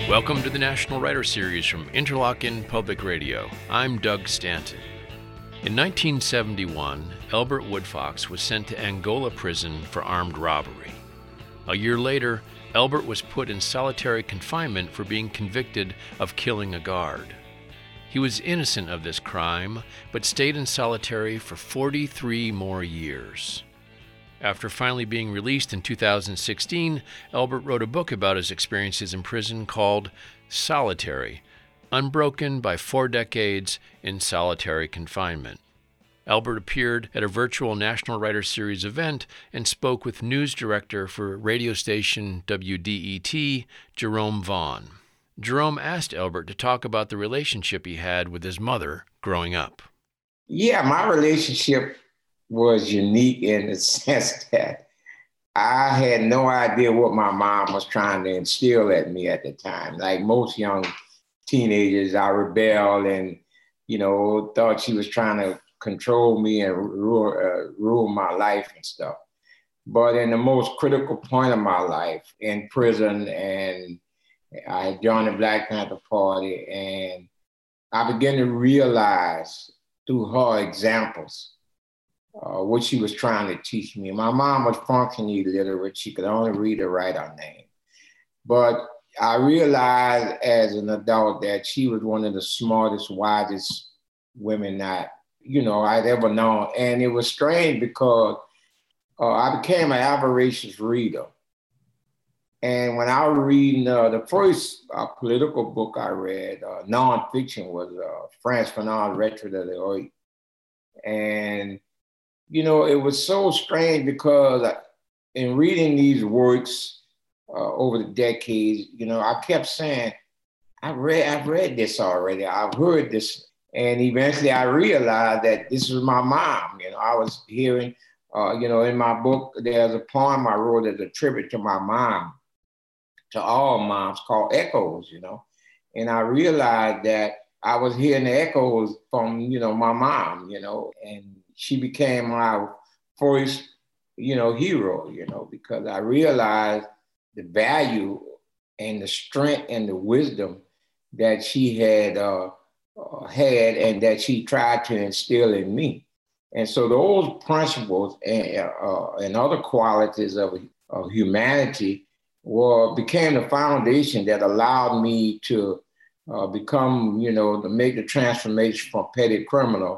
Welcome to the National Writer Series from Interlochen Public Radio. I'm Doug Stanton. In 1971, Elbert Woodfox was sent to Angola prison for armed robbery. A year later, Elbert was put in solitary confinement for being convicted of killing a guard. He was innocent of this crime, but stayed in solitary for 43 more years. After finally being released in 2016, Elbert wrote a book about his experiences in prison called Solitary: Unbroken by 4 Decades in Solitary Confinement. Elbert appeared at a virtual National Writer Series event and spoke with news director for radio station WDET, Jerome Vaughn. Jerome asked Elbert to talk about the relationship he had with his mother growing up. Yeah, my relationship was unique in the sense that I had no idea what my mom was trying to instill at me at the time. Like most young teenagers, I rebelled and, thought she was trying to control me and rule my life and stuff. But in the most critical point of my life, in prison, and I joined the Black Panther Party, and I began to realize through her examples what she was trying to teach me. My mom was functionally illiterate. She could only read or write her name. But I realized as an adult that she was one of the smartest, wisest women that, I'd ever known. And it was strange because I became an avaricious reader. And when I was reading the first political book I read, nonfiction, was Frantz Fanon's Retrait de l'Heroique. And it was so strange because in reading these works over the decades, I kept saying, I've read this already. I've heard this. And eventually I realized that this was my mom. I was hearing, in my book, there's a poem I wrote as a tribute to my mom, to all moms, called Echoes, And I realized that I was hearing the echoes from, my mom, and she became my first, hero, because I realized the value and the strength and the wisdom that she had and that she tried to instill in me. And so those principles and other qualities of humanity became the foundation that allowed me to become, to make the transformation from petty criminal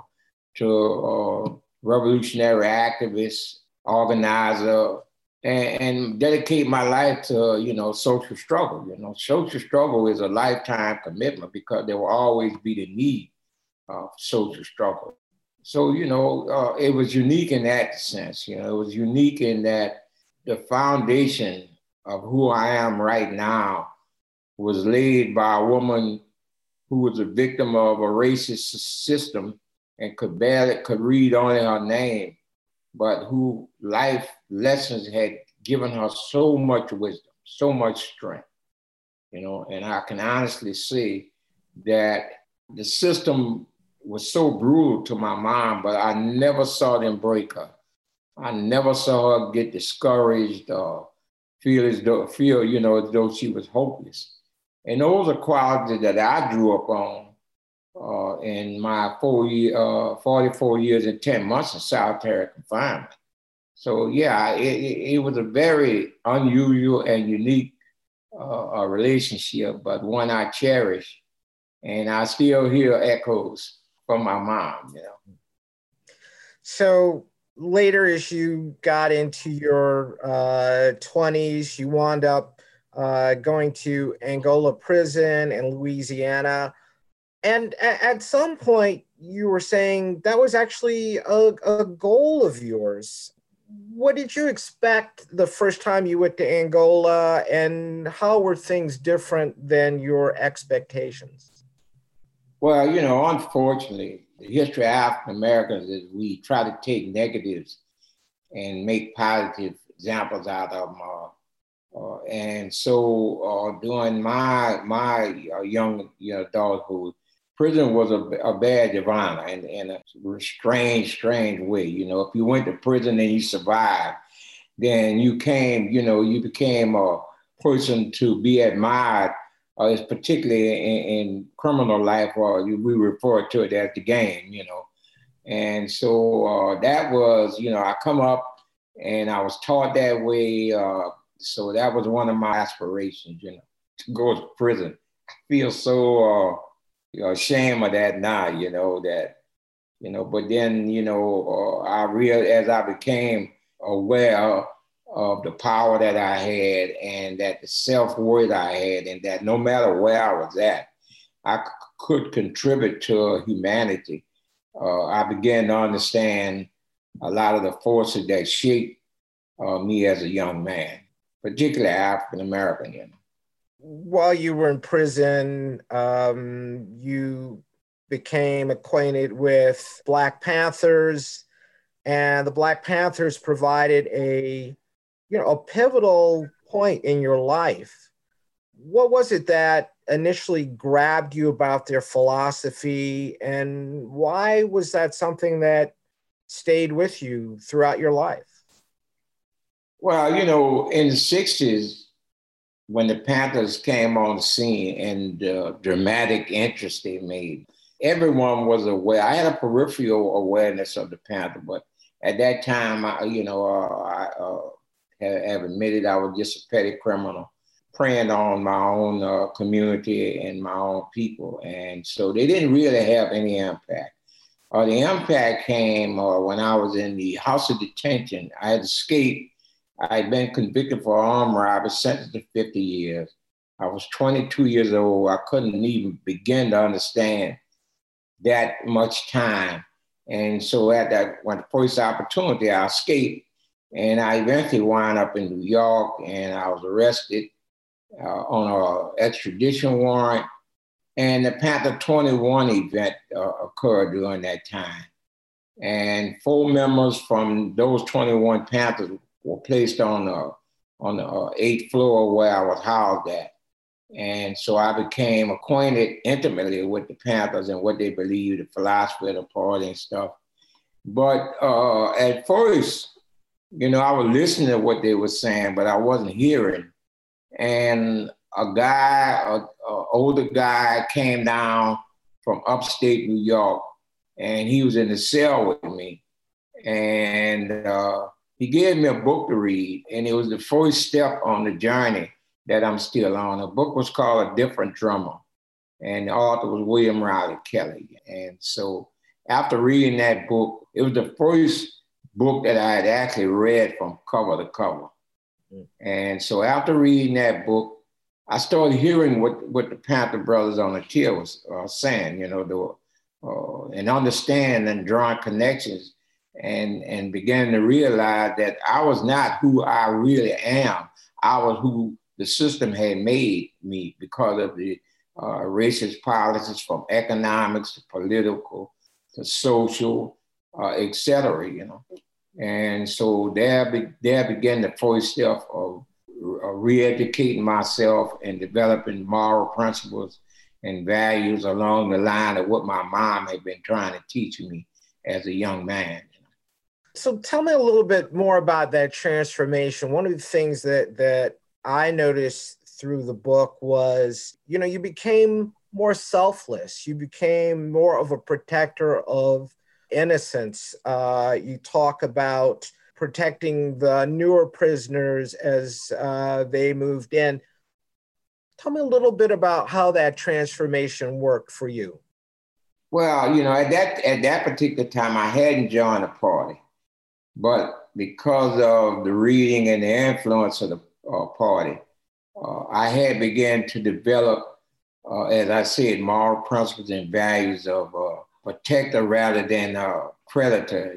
to revolutionary activist, organizer, and dedicate my life to, social struggle. Social struggle is a lifetime commitment because there will always be the need of social struggle. So, it was unique in that sense. It was unique in that the foundation of who I am right now was laid by a woman who was a victim of a racist system and could read only her name, but who life lessons had given her so much wisdom, so much strength, and I can honestly say that the system was so brutal to my mom, but I never saw them break her. I never saw her get discouraged or feel as though she was hopeless. And those are qualities that I grew up on in my 44 years and 10 months of solitary confinement. So yeah, it was a very unusual and unique relationship, but one I cherish. And I still hear echoes from my mom, So later, as you got into your 20s, you wound up going to Angola prison in Louisiana. And at some point, you were saying that was actually a goal of yours. What did you expect the first time you went to Angola, and how were things different than your expectations? Well, unfortunately, the history of African Americans is we try to take negatives and make positive examples out of them. And so during my young adulthood, prison was a badge of honor in a strange way. If you went to prison and you survived, then you became a person to be admired It's particularly in criminal life, or we refer to it as the game, And so that was, I come up and I was taught that way. So that was one of my aspirations, to go to prison. I feel so ashamed of that now, but then, as I became aware of the power that I had and that the self-worth I had, and that no matter where I was at, I could contribute to humanity. I began to understand a lot of the forces that shaped me as a young man, particularly African-American. While you were in prison, you became acquainted with Black Panthers, and the Black Panthers provided a pivotal point in your life. What was it that initially grabbed you about their philosophy, and why was that something that stayed with you throughout your life? Well, in the 60s, when the Panthers came on the scene and the dramatic interest they made, everyone was aware. I had a peripheral awareness of the Panther, but at that time, I have admitted I was just a petty criminal, preying on my own community and my own people. And so they didn't really have any impact. The impact came when I was in the house of detention. I had escaped. I had been convicted for armed robbery, sentenced to 50 years. I was 22 years old. I couldn't even begin to understand that much time. And so at that when the first opportunity, I escaped, and I eventually wound up in New York, and I was arrested on an extradition warrant. And the Panther 21 event occurred during that time. And 4 members from those 21 Panthers were placed on the 8th floor where I was housed at. And so I became acquainted intimately with the Panthers and what they believed, the philosophy of the party and stuff. But at first, I was listening to what they were saying, but I wasn't hearing. And an older guy came down from upstate New York, and he was in the cell with me. And he gave me a book to read, and it was the first step on the journey that I'm still on. The book was called A Different Drummer, and the author was William Riley Kelly. And so after reading that book, it was the first book that I had actually read from cover to cover. And so after reading that book, I started hearing what the Panther Brothers on the Tier was saying, and understand and drawing connections and began to realize that I was not who I really am. I was who the system had made me because of the racist policies, from economics to political to social, et cetera, And so there began the first step of re-educating myself and developing moral principles and values along the line of what my mom had been trying to teach me as a young man. So tell me a little bit more about that transformation. One of the things that I noticed through the book was, you became more selfless. You became more of a protector of innocence. You talk about protecting the newer prisoners as they moved in. Tell me a little bit about how that transformation worked for you. Well, at that particular time, I hadn't joined the party, but because of the reading and the influence of the party, I had begun to develop, as I said, moral principles and values of protector rather than predator.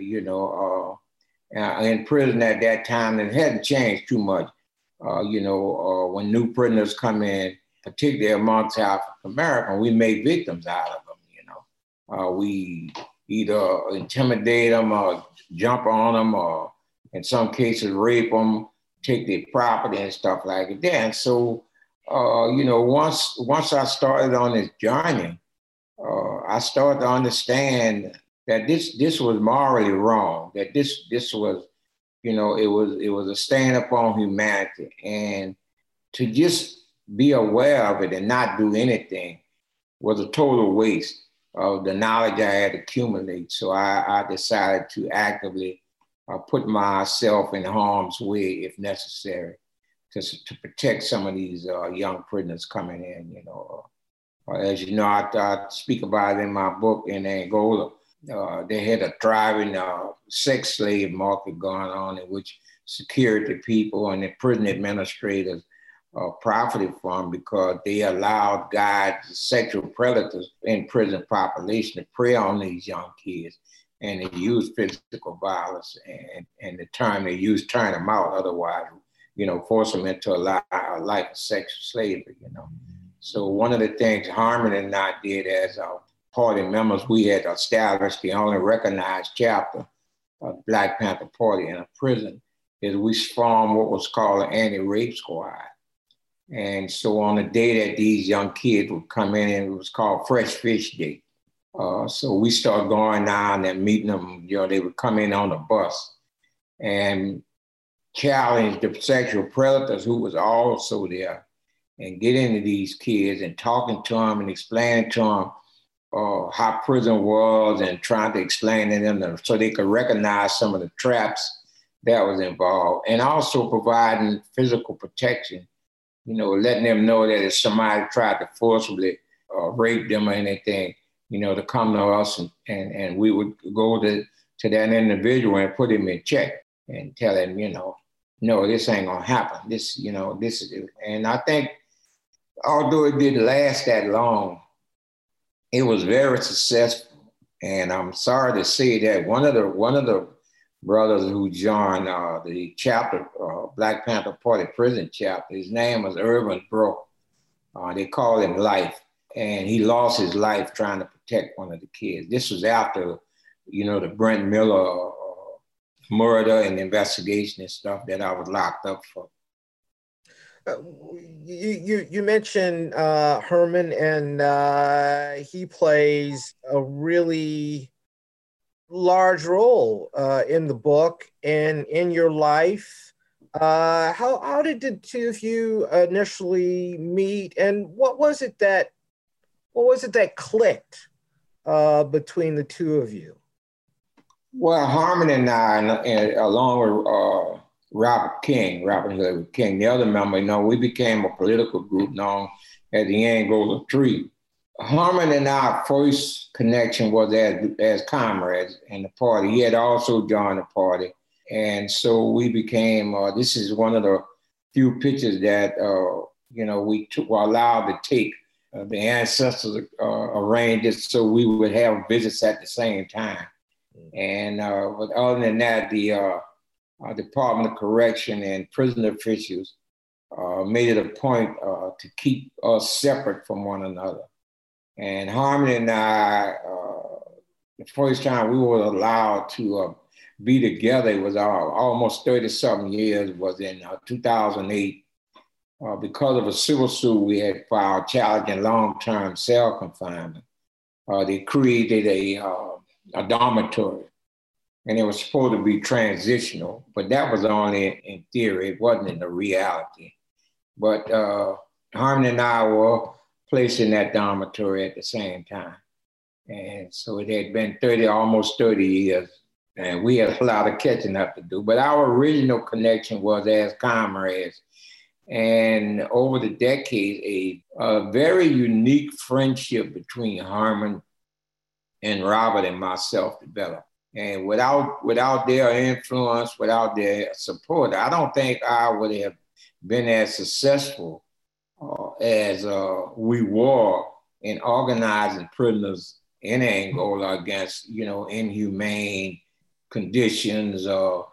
In prison at that time, it hadn't changed too much. When new prisoners come in, particularly amongst African Americans, we make victims out of them. We either intimidate them or jump on them, or in some cases rape them, take their property and stuff like that. And so, once I started on this journey, I started to understand that this was morally wrong. That this was, it was a stand up on humanity, and to just be aware of it and not do anything was a total waste of the knowledge I had accumulated. So I decided to actively put myself in harm's way if necessary to protect some of these young prisoners coming in, you know. As you know, I speak about it in my book in Angola. They had a thriving sex slave market going on in which security people and the prison administrators profited from because they allowed guys, sexual predators in prison population to prey on these young kids. And they used physical violence and the term they used, turn them out, otherwise, you know, force them into a life of sexual slavery, you know. So one of the things Harmon and I did as party members, we had established the only recognized chapter of the Black Panther Party in a prison, is we formed what was called an anti-rape squad. And so on the day that these young kids would come in, and it was called Fresh Fish Day. So we started going down and meeting them. You know, they would come in on the bus and challenge the sexual predators who was also there and get into these kids and talking to them and explaining to them how prison was and trying to explain to them so they could recognize some of the traps that was involved, and also providing physical protection, you know, letting them know that if somebody tried to forcibly rape them or anything, you know, to come to us and we would go to that individual and put him in check and tell him, you know, no, this ain't gonna happen. This, you know, this is it. And I think although it didn't last that long, it was very successful. And I'm sorry to say that one of the brothers who joined the chapter, Black Panther Party prison chapter, his name was Irvin Brook. They called him Life. And he lost his life trying to protect one of the kids. This was after, you know, the Brent Miller murder and investigation and stuff that I was locked up for. You mentioned Herman, and he plays a really large role in the book and in your life. How did the two of you initially meet, and what was it that clicked between the two of you? Well, Harmon and I, along with Robert Hilary King, the other member, you know, we became a political group known as the Angola Three. Harmon and our first connection was as comrades in the party. He had also joined the party. And so we became, this is one of the few pictures that, you know, were allowed to take. The ancestors arranged it so we would have visits at the same time. And but other than that, the Department of Correction and prison officials made it a point to keep us separate from one another. And Harmon and I, the first time we were allowed to be together, it was almost 30-something years, was in 2008. Because of a civil suit we had filed challenging long-term cell confinement. They created a dormitory, and it was supposed to be transitional, but that was only in theory. It wasn't in the reality. But Harmon and I were placed in that dormitory at the same time. And so it had been almost 30 years, and we had a lot of catching up to do. But our original connection was as comrades. And over the decades, a very unique friendship between Harmon and Robert and myself developed. And without their influence, without their support, I don't think I would have been as successful as we were in organizing prisoners in Angola against, you know, inhumane conditions,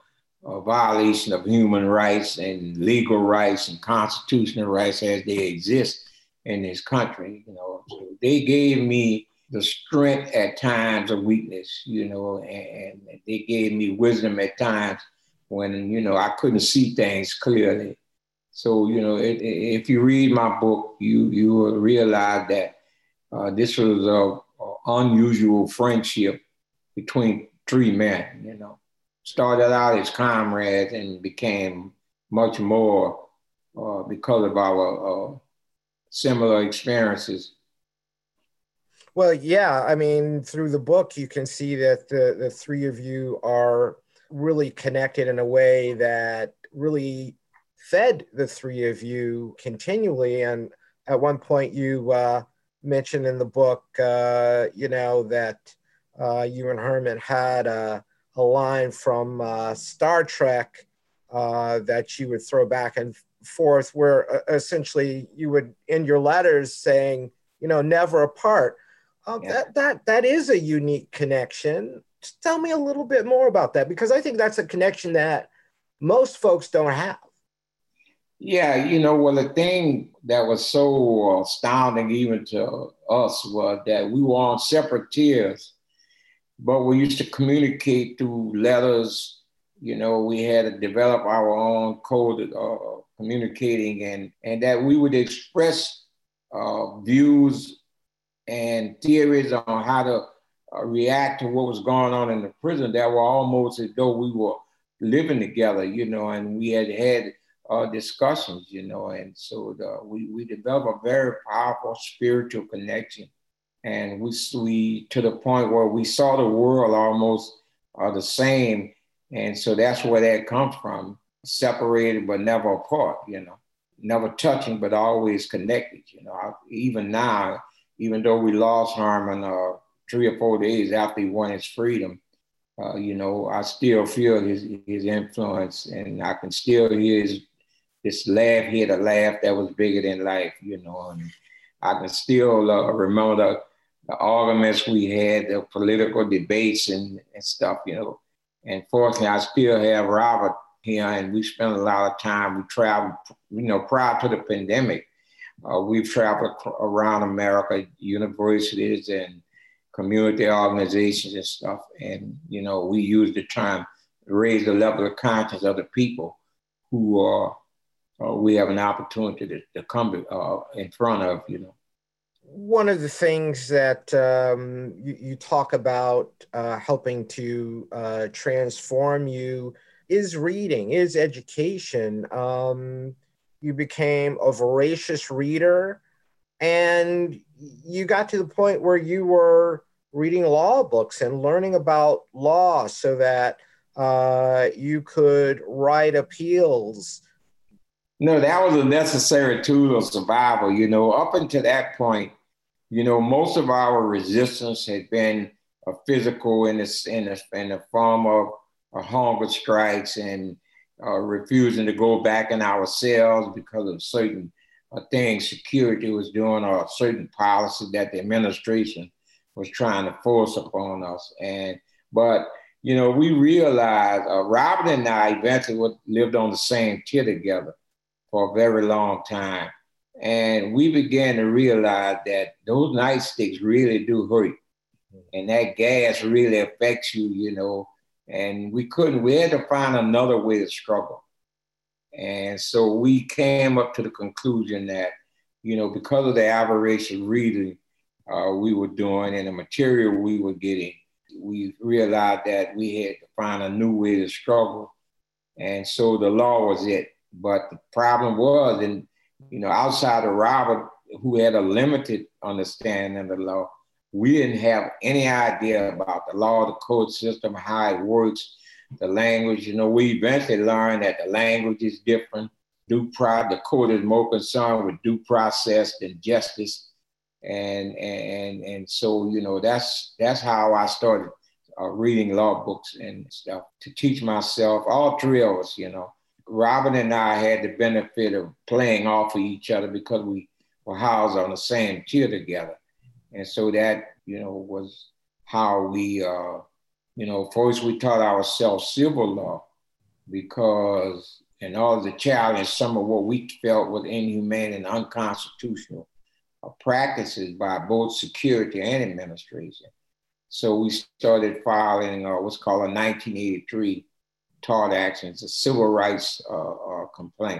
violation of human rights and legal rights and constitutional rights as they exist in this country. You know, so they gave me the strength at times of weakness, you know, and they gave me wisdom at times when, you know, I couldn't see things clearly. So, you know, if you read my book, you will realize that this was an unusual friendship between three men, you know. Started out as comrades and became much more because of our similar experiences. Well, yeah, I mean, through the book, you can see that the three of you are really connected in a way that really fed the three of you continually. And at one point, you mentioned in the book, that you and Herman had a line from Star Trek that you would throw back and forth, where essentially you would end your letters saying, never apart. Yeah. That is a unique connection. Just tell me a little bit more about that, because I think that's a connection that most folks don't have. Yeah, well, the thing that was so astounding even to us was that we were on separate tiers, but we used to communicate through letters. We had to develop our own code of communicating, and that we would express views and theories on how to react to what was going on in the prison that were almost as though we were living together, and we had discussions, and so we developed a very powerful spiritual connection. And we to the point where we saw the world almost the same. And so that's where that comes from, separated but never apart, never touching but always connected. Even now, even though we lost Harmon 3 or 4 days after he won his freedom, I still feel his influence, and I can still hear this laugh. He had a laugh that was bigger than life, and I can still remember the arguments we had, the political debates and stuff, And fortunately, I still have Robert here, and we spent a lot of time. We traveled, prior to the pandemic. We've traveled around America, universities and community organizations and stuff. And, we use the time to raise the level of conscience of the people who we have an opportunity to come in front of, One of the things that you talk about helping to transform you is reading, is education. You became a voracious reader, and you got to the point where you were reading law books and learning about law so that you could write appeals. No, that was a necessary tool of survival. Up until that point, most of our resistance had been physical in the form of hunger strikes and refusing to go back in our cells because of certain things security was doing, or a certain policy that the administration was trying to force upon us. But we realized, Robert and I eventually lived on the same tier together for a very long time. And we began to realize that those nightsticks really do hurt. And that gas really affects you, and we had to find another way to struggle. And so we came up to the conclusion that, because of the aberration reading we were doing and the material we were getting, we realized that we had to find a new way to struggle. And so the law was it. But the problem was, outside of Robert, who had a limited understanding of the law, we didn't have any idea about the law, the court system, how it works, the language. We eventually learned that the language is different. The court is more concerned with due process than justice. And so, that's how I started reading law books and stuff to teach myself, all three of us, Robert and I had the benefit of playing off of each other because we were housed on the same tier together. And so that, was how we, first we taught ourselves civil law because in order to challenge some of what we felt was inhumane and unconstitutional practices by both security and administration. So we started filing what's called a 1983 tort actions, a civil rights complaint.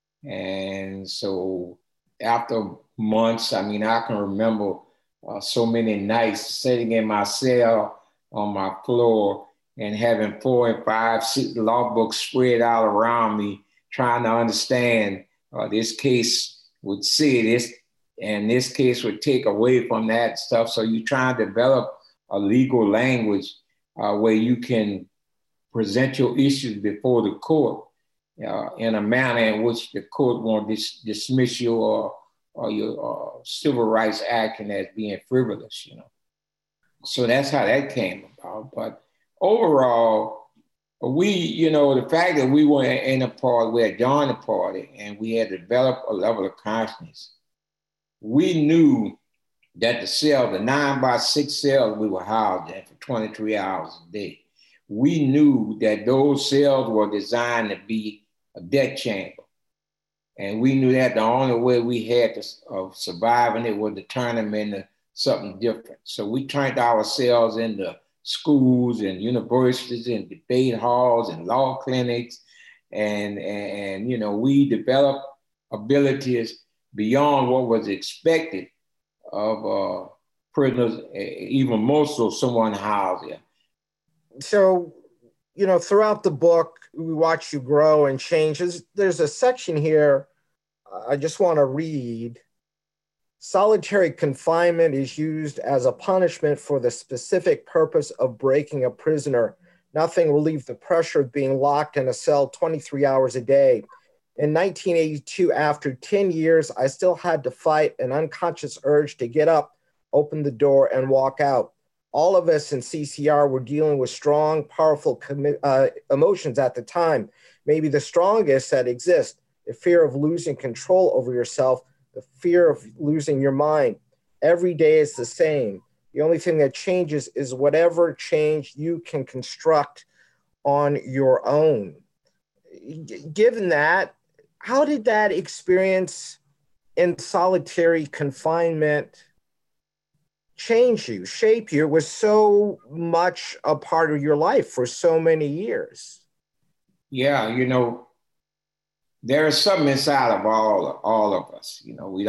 And so after months, I can remember so many nights sitting in my cell on my floor and having 4 and 5 law books spread out around me, trying to understand this case would say this, And this case would take away from that stuff. So you try to develop a legal language where you can present your issues before the court in a manner in which the court won't dismiss you or your civil rights action as being frivolous, you know. So that's how that came about. But overall, we, you know, the fact that we were in a party, we had joined the party, and we had developed a level of consciousness. We knew that the cell, the 9x6 cells we were housed in for 23 hours a day, we knew that those cells were designed to be a death chamber. And we knew that the only way we had of surviving it was to turn them into something different. So we turned ourselves into schools and universities and debate halls and law clinics. And you know, we developed abilities beyond what was expected of prisoners, even more so someone housed there. So, you know, throughout the book, we watch you grow and change. There's a section here I just want to read. Solitary confinement is used as a punishment for the specific purpose of breaking a prisoner. Nothing will relieve the pressure of being locked in a cell 23 hours a day. In 1982, after 10 years, I still had to fight an unconscious urge to get up, open the door, and walk out. All of us in CCR were dealing with strong, powerful emotions at the time. Maybe the strongest that exist: the fear of losing control over yourself, the fear of losing your mind. Every day is the same. The only thing that changes is whatever change you can construct on your own. Given that, how did that experience in solitary confinement change you, shape you? It was so much a part of your life for so many years. Yeah, you know, there is something inside of all of us. You know,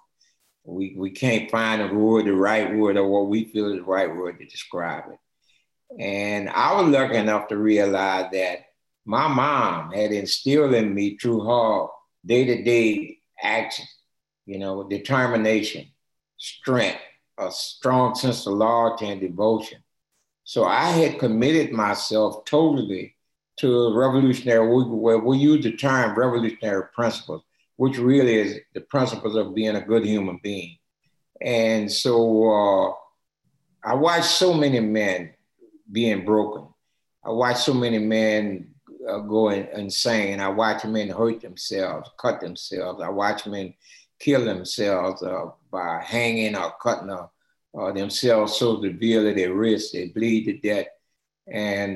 we can't find the right word, or what we feel is the right word to describe it. And I was lucky enough to realize that my mom had instilled in me through her day-to-day action, you know, determination, strength, a strong sense of loyalty and devotion. So I had committed myself totally to revolutionary, where we use the term revolutionary principles, which really is the principles of being a good human being. And so I watched so many men being broken. I watched so many men go insane. I watched men hurt themselves, cut themselves. I watched men kill themselves by hanging or cutting themselves so severely their wrists, they bleed to death. And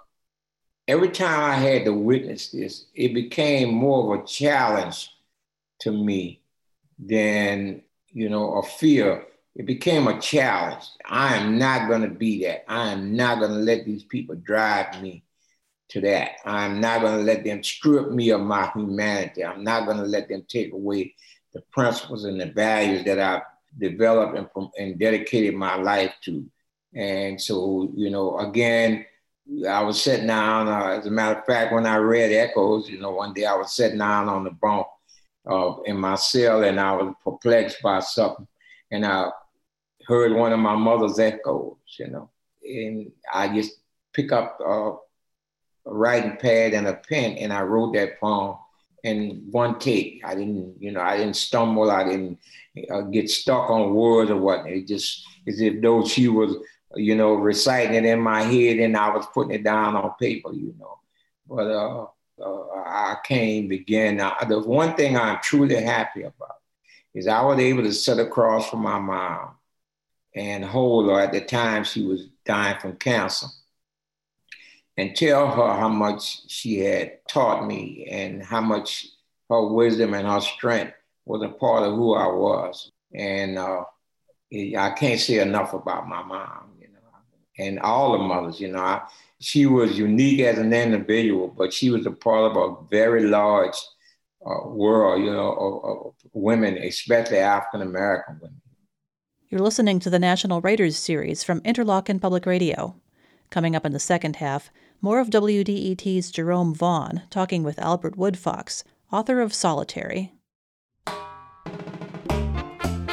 every time I had to witness this, it became more of a challenge to me than, you know, a fear. It became a challenge. I am not going to be that. I am not going to let these people drive me to that. I'm not going to let them strip me of my humanity. I'm not going to let them take away the principles and the values that I've developed and dedicated my life to. And so, you know, again, I was sitting down, as a matter of fact, when I read Echoes, you know, one day I was sitting down on the bunk in my cell, and I was perplexed by something. And I heard one of my mother's echoes, you know, and I just pick up a writing pad and a pen, and I wrote that poem in one take. I didn't stumble. I didn't get stuck on words or whatnot. It just as if though she was, you know, reciting it in my head and I was putting it down on paper, you know. But I can't begin. The one thing I'm truly happy about is I was able to sit across from my mom and hold her. At the time she was dying from cancer, and tell her how much she had taught me and how much her wisdom and her strength was a part of who I was. And I can't say enough about my mom, you know, and all the mothers, you know. She was unique as an individual, but she was a part of a very large world, you know, of women, especially African-American women. You're listening to the National Writers Series from Interlochen Public Radio. Coming up in the second half, more of WDET's Jerome Vaughn talking with Albert Woodfox, author of Solitary.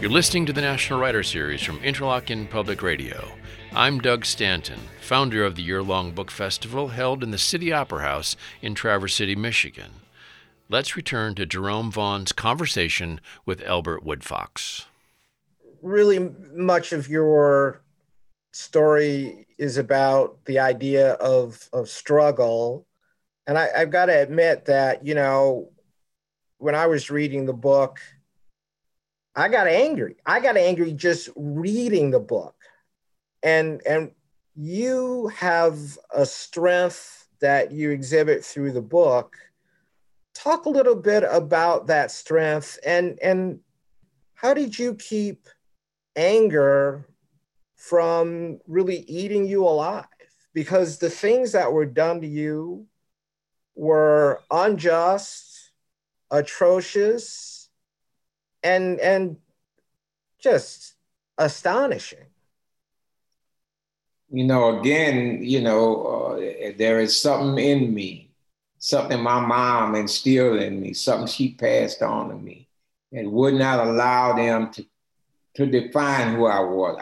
You're listening to the National Writer Series from Interlochen Public Radio. I'm Doug Stanton, founder of the year-long book festival held in the City Opera House in Traverse City, Michigan. Let's return to Jerome Vaughn's conversation with Elbert Woodfox. Really much of your story is about the idea of struggle. And I've got to admit that, when I was reading the book, I got angry. I got angry just reading the book. And you have a strength that you exhibit through the book. Talk a little bit about that strength and how did you keep anger from really eating you alive? Because the things that were done to you were unjust, atrocious, and just astonishing. Again, there is something in me, something my mom instilled in me, something she passed on to me, and would not allow them to define who I was.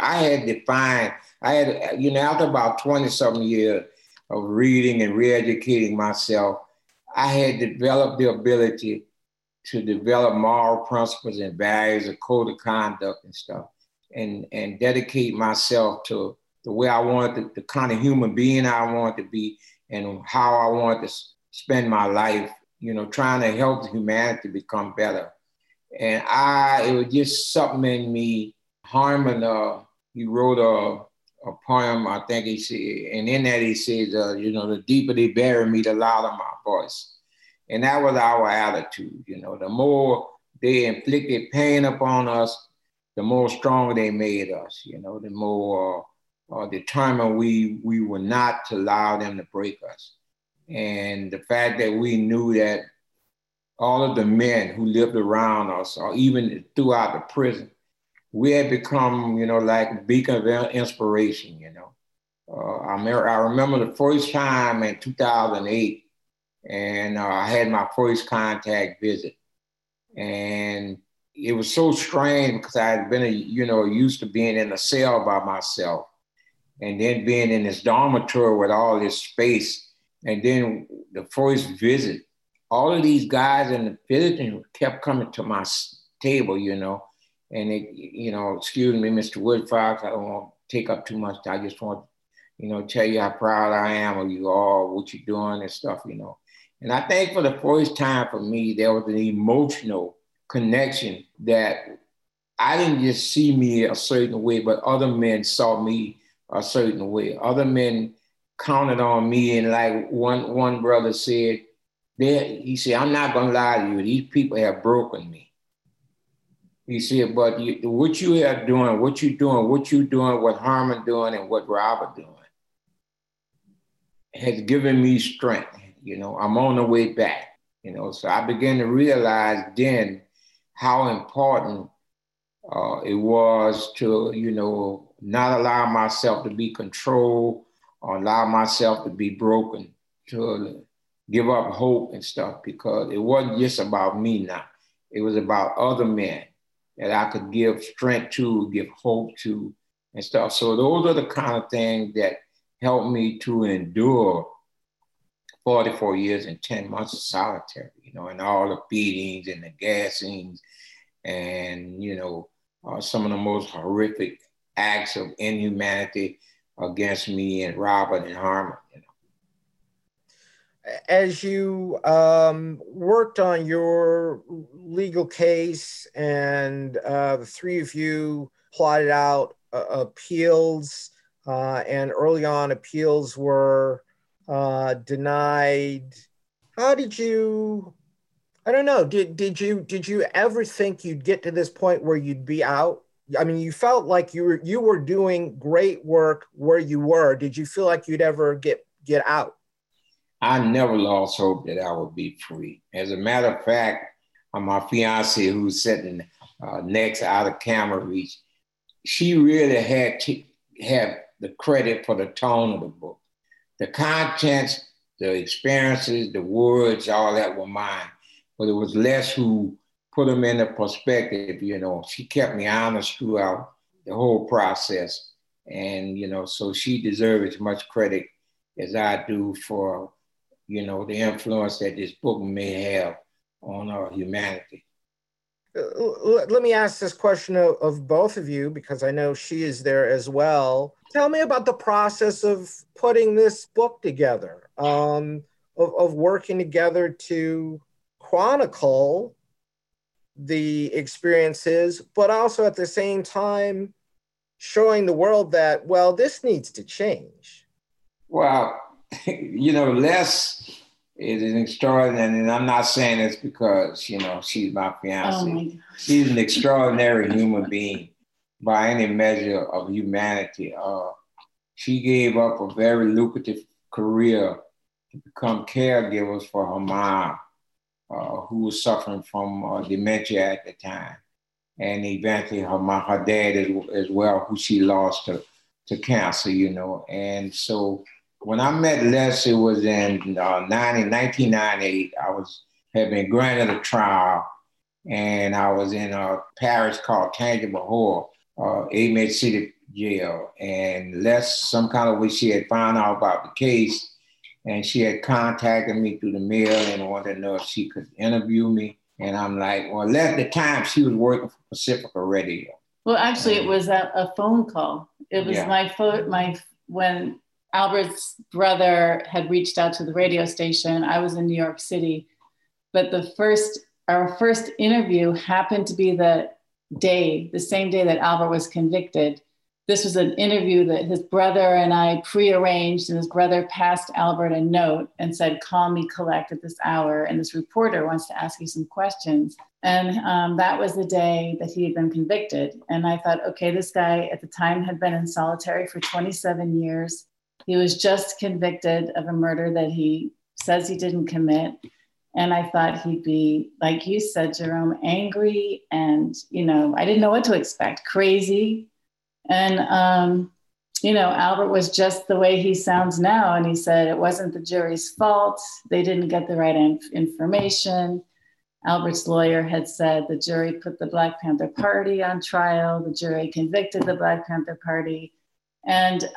After about 20-something years of reading and re-educating myself, I had developed the ability to develop moral principles and values, a code of conduct and stuff, and dedicate myself to the way I wanted the kind of human being I wanted to be and how I wanted to spend my life, trying to help humanity become better. And it was just something in me. Harmon, he wrote a poem, I think he said, and in that he says, the deeper they bury me, the louder my voice. And that was our attitude, the more they inflicted pain upon us, the more stronger they made us, the more determined we were not to allow them to break us. And the fact that we knew that all of the men who lived around us, or even throughout the prison, we had become, like a beacon of inspiration, I remember the first time in 2008, and I had my first contact visit. And it was so strange because I had been, used to being in a cell by myself and then being in this dormitory with all this space. And then the first visit, all of these guys in the visiting kept coming to my table, and they, excuse me, Mr. Woodfox, I don't want to take up too much time. I just want to, tell you how proud I am of you all, what you're doing and stuff, And I think for the first time for me, there was an emotional connection that I didn't just see me a certain way, but other men saw me a certain way. Other men counted on me, and like one brother said, he said, I'm not going to lie to you, these people have broken me. He said, but what you are doing, what you're doing, what Harmon doing, and what Robert doing has given me strength. I'm on the way back, so I began to realize then how important it was to, not allow myself to be controlled or allow myself to be broken, to give up hope and stuff, because it wasn't just about me now. It was about other men that I could give strength to, give hope to and stuff. So those are the kind of things that helped me to endure 44 years and 10 months of solitary, and all the beatings and the gassings and, some of the most horrific acts of inhumanity against me and Robert and Harmon, As you worked on your legal case and the three of you plotted out appeals, and early on appeals were denied. How did you, I don't know, did you ever think you'd get to this point where you'd be out? I mean, you felt like you were doing great work where you were. Did you feel like you'd ever get out? I never lost hope that I would be free. As a matter of fact, my fiance, who's sitting next out of camera reach, she really had to have the credit for the tone of the book. The contents, the experiences, the words, all that were mine. But it was Les who put them into perspective. She kept me honest throughout the whole process. And, so she deserves as much credit as I do for, the influence that this book may have on our humanity. Let me ask this question of both of you, because I know she is there as well. Tell me about the process of putting this book together, of working together to chronicle the experiences, but also at the same time showing the world that, well, this needs to change. Well, Les is an extraordinary, and I'm not saying this because, she's my fiance. She's an extraordinary human being by any measure of humanity. She gave up a very lucrative career to become caregivers for her mom, who was suffering from dementia at the time. And eventually her dad as well, who she lost to cancer, And so when I met Les, it was in 1998. I had been granted a trial, and I was in a parish called Tangipahoa, Amen City Jail. And Les, some kind of way, she had found out about the case, and she had contacted me through the mail and wanted to know if she could interview me. And I'm like, well, at the time she was working for Pacifica Radio. Well, actually, it was a phone call. It was when Albert's brother had reached out to the radio station. I was in New York City, but our first interview happened to be the same day that Albert was convicted. This was an interview that his brother and I pre-arranged, and his brother passed Albert a note and said, call me collect at this hour, and this reporter wants to ask you some questions. And that was the day that he had been convicted. And I thought, okay, this guy at the time had been in solitary for 27 years. He was just convicted of a murder that he says he didn't commit. And I thought he'd be, like you said, Jerome, angry and, I didn't know what to expect, crazy. And, Albert was just the way he sounds now. And he said it wasn't the jury's fault. They didn't get the right information. Albert's lawyer had said the jury put the Black Panther Party on trial. The jury convicted the Black Panther Party. And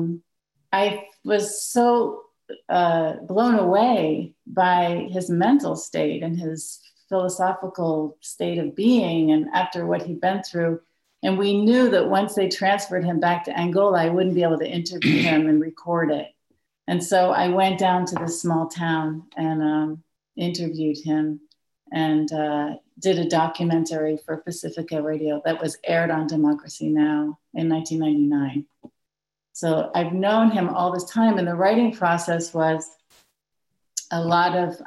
I was so blown away by his mental state and his philosophical state of being. And after what he'd been through, and we knew that once they transferred him back to Angola, I wouldn't be able to interview him and record it. And so I went down to this small town and interviewed him and did a documentary for Pacifica Radio that was aired on Democracy Now! In 1999. So I've known him all this time, and the writing process was a lot of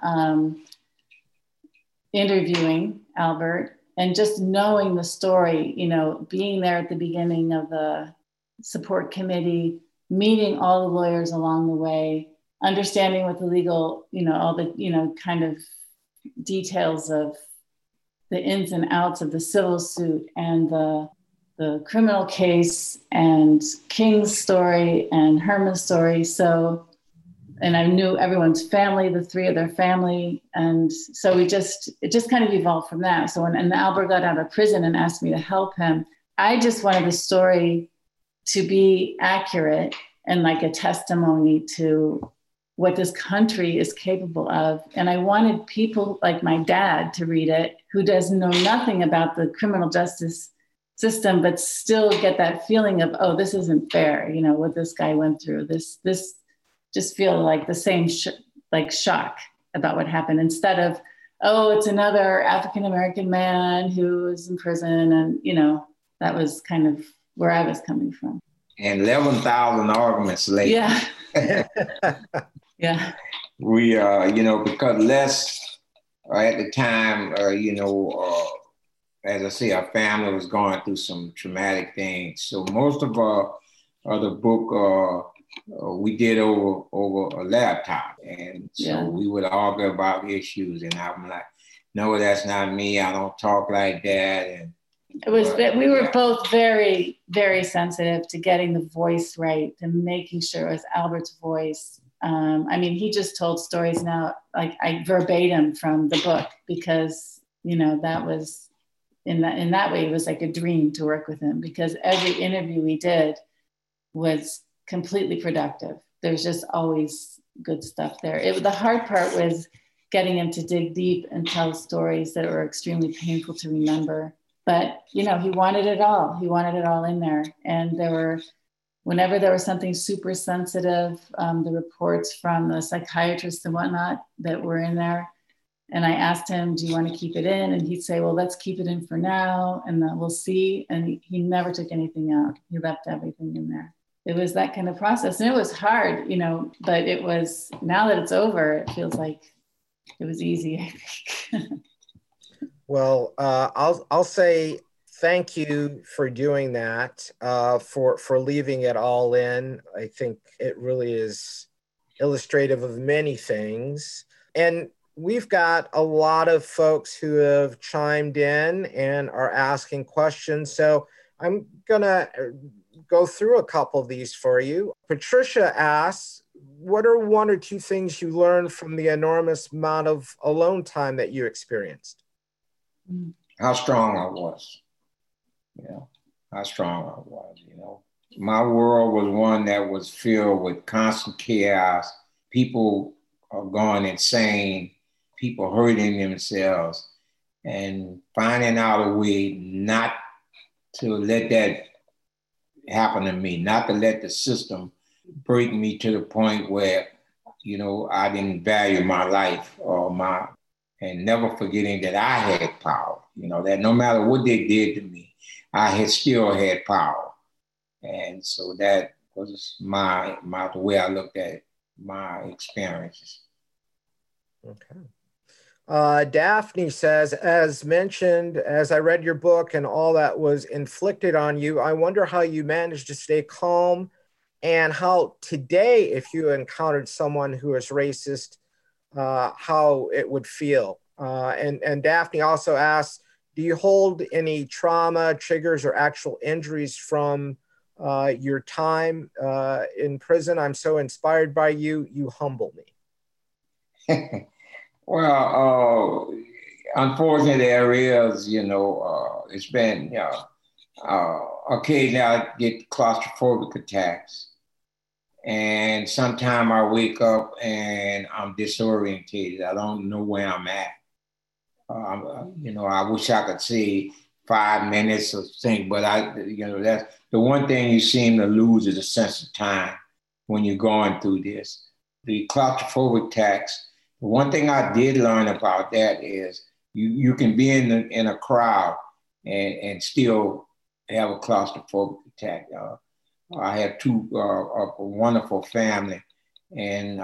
interviewing Albert and just knowing the story, being there at the beginning of the support committee, meeting all the lawyers along the way, understanding what the legal, all the, kind of details of the ins and outs of the civil suit and the criminal case and King's story and Herman's story. So, and I knew everyone's family, the three of their family. And so it just kind of evolved from that. So when Albert got out of prison and asked me to help him, I just wanted the story to be accurate and like a testimony to what this country is capable of. And I wanted people like my dad to read it, who does know nothing about the criminal justice system, but still get that feeling of, oh, this isn't fair, what this guy went through. This just feel like the same shock about what happened, instead of, oh, it's another African-American man who is in prison. And, that was kind of where I was coming from. And 11,000 arguments later. Yeah. Yeah. We, because Les, at the time, as I say, our family was going through some traumatic things. So most of the book we did over a laptop. And so we would argue about issues, and I'm like, no, that's not me. I don't talk like that. And we were both very, very sensitive to getting the voice right, to making sure it was Albert's voice. He just told stories now, like I verbatim from the book, because that was in that way, it was like a dream to work with him, because every interview we did was completely productive. There's just always good stuff there. The hard part was getting him to dig deep and tell stories that were extremely painful to remember. But, he wanted it all. He wanted it all in there. And whenever there was something super sensitive, the reports from the psychiatrists and whatnot that were in there, and I asked him, do you want to keep it in? And he'd say, well, let's keep it in for now, and then we'll see. And he never took anything out. He left everything in there. It was that kind of process. And it was hard, but it was, now that it's over, it feels like it was easy, I think. Well, I'll say thank you for doing that, for leaving it all in. I think it really is illustrative of many things. And we've got a lot of folks who have chimed in and are asking questions. So I'm gonna go through a couple of these for you. Patricia asks, what are one or two things you learned from the enormous amount of alone time that you experienced? How strong I was, how strong I was, My world was one that was filled with constant chaos. People are going insane, people hurting themselves, and finding out a way not to let that happen to me, not to let the system break me to the point where, I didn't value my life and never forgetting that I had power, that no matter what they did to me, I had still had power. And so that was the way I looked at my experiences. Okay. Daphne says, as mentioned, as I read your book and all that was inflicted on you, I wonder how you managed to stay calm, and how today, if you encountered someone who is racist, how it would feel. And Daphne also asks, do you hold any trauma, triggers, or actual injuries from your time in prison? I'm so inspired by you. You humble me. Well, unfortunately, there is, it's been, occasionally I get claustrophobic attacks. And sometimes I wake up and I'm disorientated. I don't know where I'm at. I wish I could say 5 minutes or thing, but that's the one thing you seem to lose is a sense of time when you're going through this. The claustrophobic attacks, the one thing I did learn about that is you can be in a crowd and still have a claustrophobic attack. I have a wonderful family, and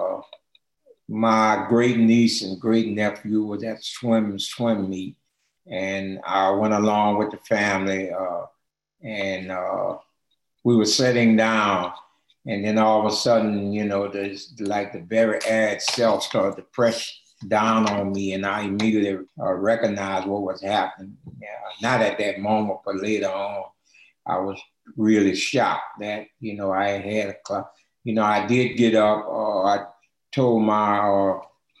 my great niece and great nephew was at swim meet, and I went along with the family, and we were sitting down, and then all of a sudden, there's like the very ad self started to press down on me, and I immediately recognized what was happening. Not at that moment, but later on, I was really shocked that, I had a club. I did get up. I told my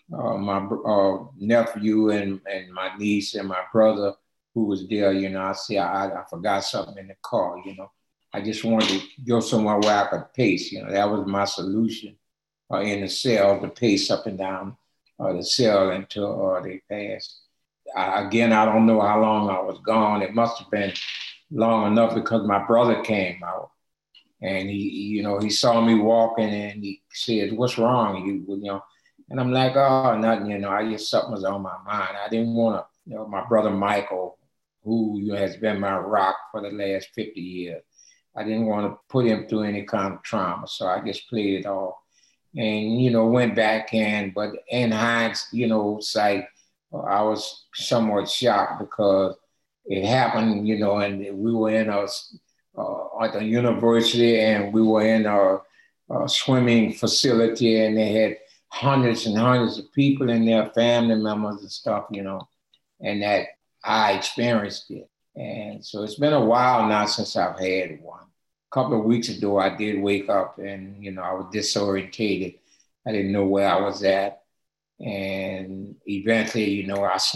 nephew and my niece and my brother who was there, I said, I forgot something in the car, I just wanted to go somewhere where I could pace. That was my solution in the cell, to pace up and down the cell until they passed. Again, I don't know how long I was gone. It must have been long enough because my brother came out and he saw me walking and he said, "What's wrong?" And I'm like, "Oh, nothing, I just something was on my mind." I didn't want to, my brother Michael, who has been my rock for the last 50 years, I didn't want to put him through any kind of trauma. So I just played it off and, went back in, but in hindsight, I was somewhat shocked because it happened, and we were in at the university, and we were in a swimming facility, and they had hundreds and hundreds of people in there, family members and stuff, and that I experienced it. And so it's been a while now since I've had one. A couple of weeks ago, I did wake up and, I was disorientated. I didn't know where I was at. And eventually, I snapped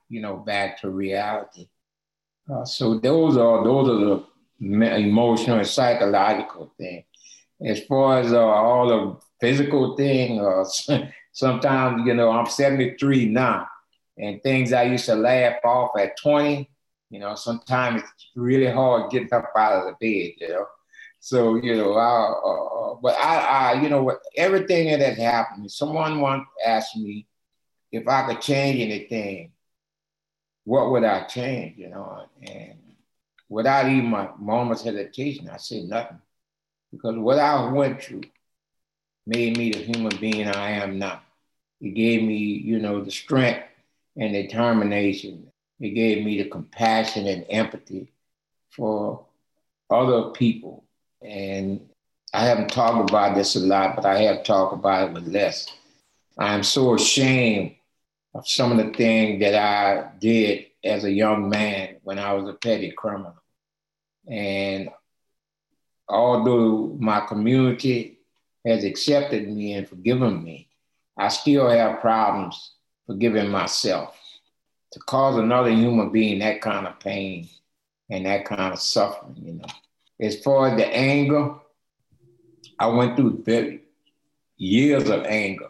back to reality. So those are the emotional and psychological things. As far as all the physical thing, sometimes, I'm 73 now, and things I used to laugh off at 20, sometimes it's really hard getting up out of the bed, So, but what, everything that has happened, someone once asked me if I could change anything, what would I change, And without even a moment's hesitation, I said nothing. Because what I went through made me the human being I am now. It gave me, the strength and determination. It gave me the compassion and empathy for other people. And I haven't talked about this a lot, but I have talked about it with Les. I'm so ashamed of some of the things that I did as a young man when I was a petty criminal. And although my community has accepted me and forgiven me, I still have problems forgiving myself. To cause another human being that kind of pain and that kind of suffering, As far as the anger, I went through years of anger,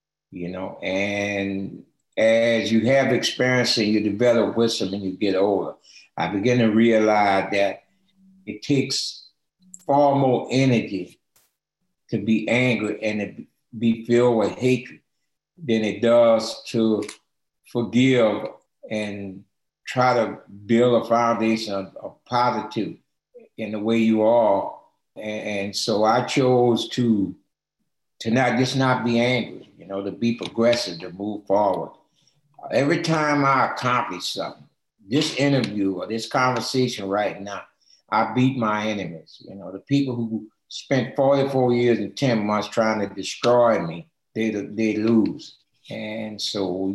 and as you have experience and you develop wisdom and you get older, I begin to realize that it takes far more energy to be angry and to be filled with hatred than it does to forgive and try to build a foundation of positive in the way you are. And so I chose to not be angry, to be progressive, to move forward. Every time I accomplish something, this interview or this conversation right now, I beat my enemies. The people who spent 44 years and 10 months trying to destroy me, they lose. And so,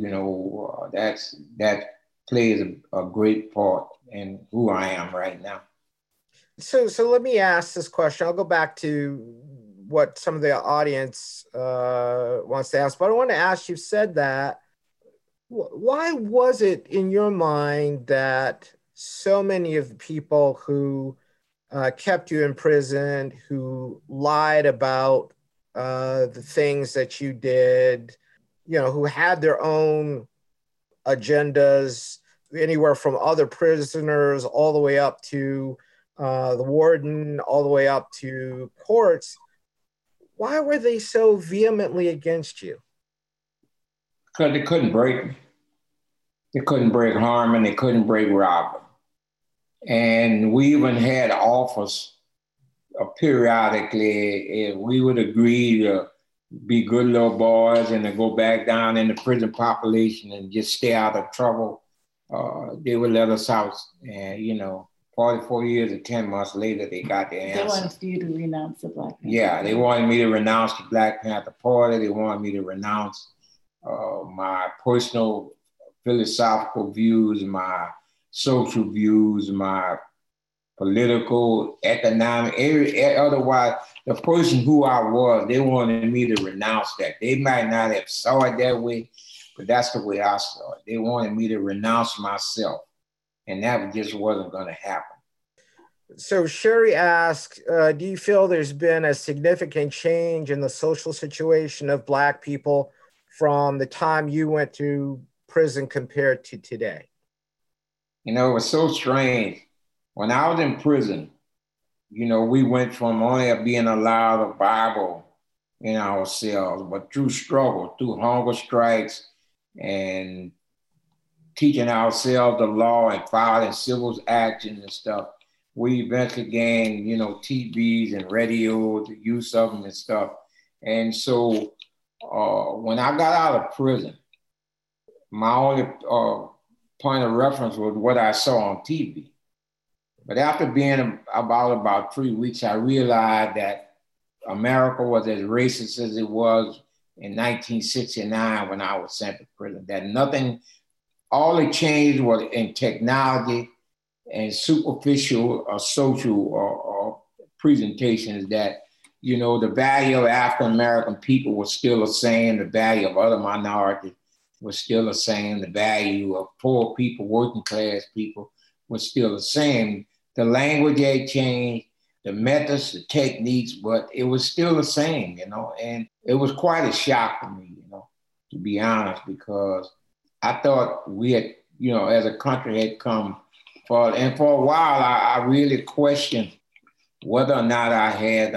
that plays a great part in who I am right now. So let me ask this question. I'll go back to what some of the audience wants to ask, but I want to ask, you said that, why was it in your mind that so many of the people who kept you in prison, who lied about the things that you did, who had their own agendas, anywhere from other prisoners all the way up to the warden, all the way up to courts, why were they so vehemently against you? Because they couldn't break me. They couldn't break Harmon. They couldn't break Robert. And we even had offers periodically if we would agree to be good little boys and to go back down in the prison population and just stay out of trouble. They would let us out. And, 44 years and 10 months later, they got their answer. They wanted you to renounce the Black Panther. Yeah, they wanted me to renounce the Black Panther Party. They wanted me to renounce my personal philosophical views, my social views, my political, economic, otherwise, the person who I was, they wanted me to renounce that. They might not have saw it that way, but that's the way I saw it. They wanted me to renounce myself, and that just wasn't going to happen. So Sherry asked, do you feel there's been a significant change in the social situation of Black people from the time you went to prison compared to today? It was so strange. When I was in prison, we went from only being allowed a Bible in our cells, but through struggle, through hunger strikes and teaching ourselves the law and filing civil actions and stuff, we eventually gained, TVs and radio, the use of them and stuff. And so when I got out of prison, my only point of reference was what I saw on TV. But after being about 3 weeks, I realized that America was as racist as it was in 1969 when I was sent to prison, that nothing, all it changed was in technology and superficial or social or presentations that, the value of African-American people was still the same, the value of other minorities. was still the same. The value of poor people, working class people was still the same. The language had changed, the methods, the techniques, but it was still the same, and it was quite a shock for me, to be honest, because I thought we had, as a country had come far, and for a while, I really questioned whether or not I had,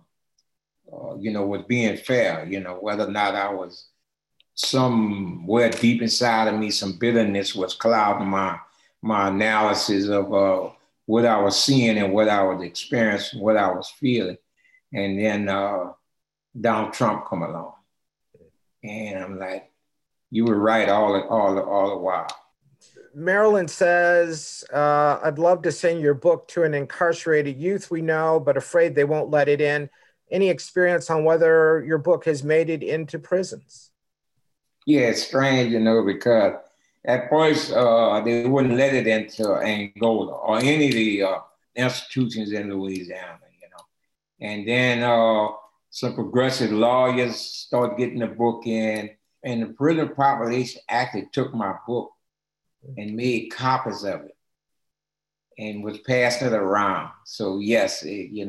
was being fair, whether or not I was somewhere deep inside of me, some bitterness was clouding my analysis of what I was seeing and what I was experiencing, what I was feeling. And then Donald Trump come along. And I'm like, you were right all the while. Marilyn says, I'd love to send your book to an incarcerated youth we know, but afraid they won't let it in. Any experience on whether your book has made it into prisons? Yeah, it's strange, because at first they wouldn't let it into Angola or any of the institutions in Louisiana, And then some progressive lawyers started getting the book in, and the prison population actually took my book and made copies of it and was passing it around. So yes,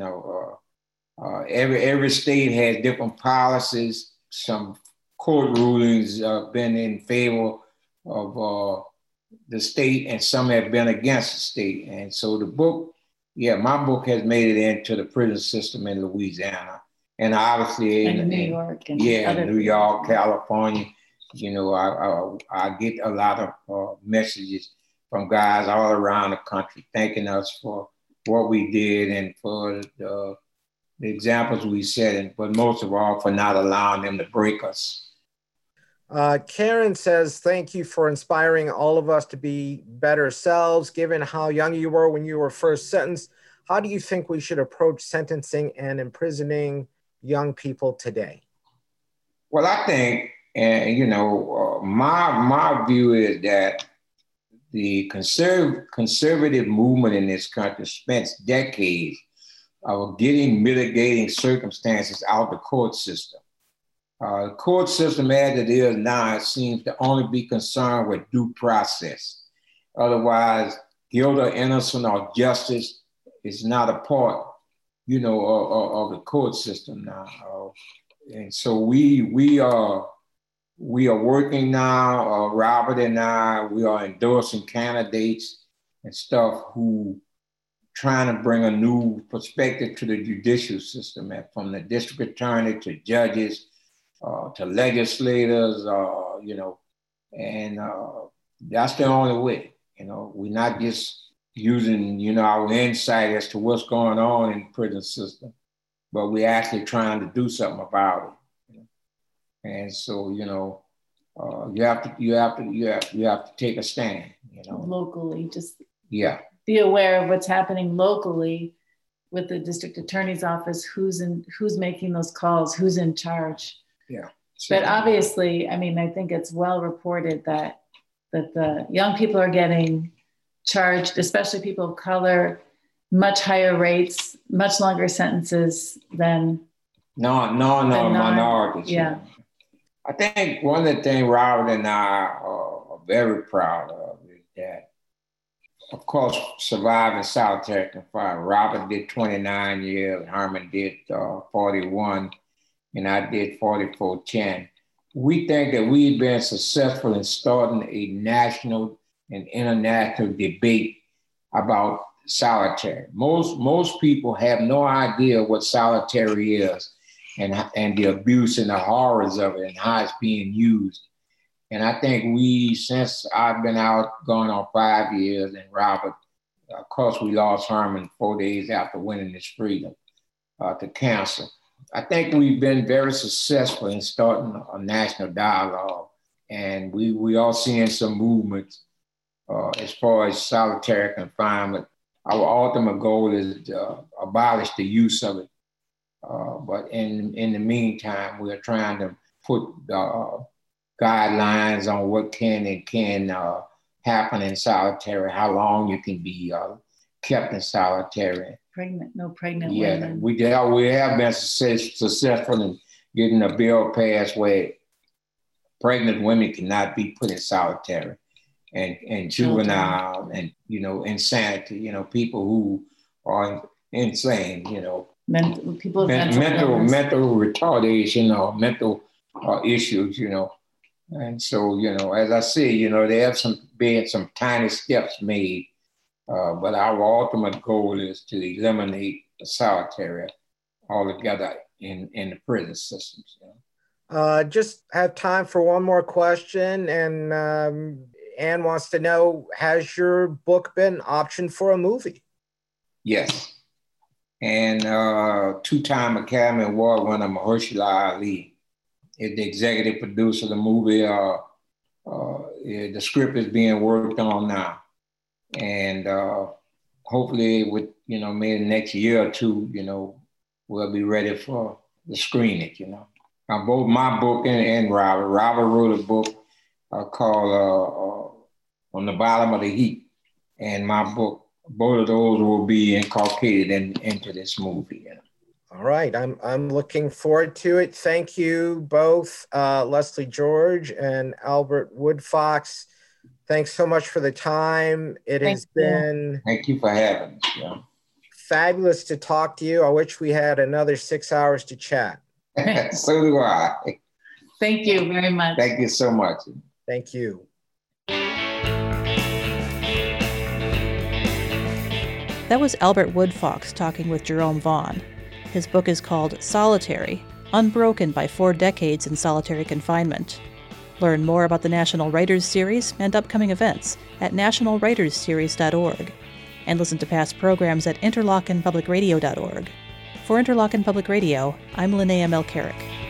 every state has different policies. Some court rulings have been in favor of the state, and some have been against the state. And so the book, my book has made it into the prison system in Louisiana, and obviously in New York, and New York, California. I get a lot of messages from guys all around the country thanking us for what we did and for the examples we set, but most of all for not allowing them to break us. Karen says, thank you for inspiring all of us to be better selves. Given how young you were when you were first sentenced, how do you think we should approach sentencing and imprisoning young people today? Well, I think, my view is that the conservative movement in this country spent decades of getting mitigating circumstances out of the court system. The court system as it is now, it seems to only be concerned with due process. Otherwise, guilt or innocence or justice is not a part, of the court system now. And so we are working now, Robert and I, we are endorsing candidates and stuff who trying to bring a new perspective to the judicial system, from the district attorney to judges, to legislators, and that's the only way. We're not just using, our insight as to what's going on in the prison system, but we're actually trying to do something about it. And so, you have to take a stand. Locally, just be aware of what's happening locally with the district attorney's office. Who's making those calls? Who's in charge? Yeah. But obviously, I think it's well reported that the young people are getting charged, especially people of color, much higher rates, much longer sentences than minorities. Yeah. I think one of the things Robert and I are very proud of is that, of course, surviving solitary confinement. Robert did 29 years, Herman did 41, and I did 44-10. We think that we've been successful in starting a national and international debate about solitary. Most people have no idea what solitary is and the abuse and the horrors of it and how it's being used. And I think since I've been out going on 5 years, and Robert, of course, we lost Herman 4 days after winning his freedom to cancer. I think we've been very successful in starting a national dialogue, and we are seeing some movements as far as solitary confinement. Our ultimate goal is to abolish the use of it. But in the meantime, we're trying to put guidelines on what can and can happen in solitary, how long you can be kept in solitary. No pregnant women. We have been successful in getting a bill passed where pregnant women cannot be put in solitary, and juvenile, and insanity. People who are insane. People with mental retardation or mental issues. And so as I say, there have been some tiny steps made, but our ultimate goal is to eliminate the solitary altogether in the prison systems. Just have time for one more question, and Ann wants to know, has your book been optioned for a movie? Yes. And two-time Academy Award winner Mahershala Ali is the executive producer of the movie. The script is being worked on now. And hopefully with, maybe next year or two, we'll be ready to screen it, Both my book and Robert. Robert wrote a book called On the Bottom of the Heap. And my book, both of those will be inculcated into this movie. All right, I'm looking forward to it. Thank you both, Leslie George and Albert Woodfox. Thanks so much for the time. It has been... Thank you for having us. Yeah. Fabulous to talk to you. I wish we had another 6 hours to chat. So do I. Thank you very much. Thank you so much. Thank you. That was Albert Woodfox talking with Jerome Vaughn. His book is called Solitary, Unbroken by 4 Decades in Solitary Confinement. Learn more about the National Writers Series and upcoming events at nationalwritersseries.org, and listen to past programs at interlockenpublicradio.org. For Interlochen Public Radio, I'm Linnea Melchiorek.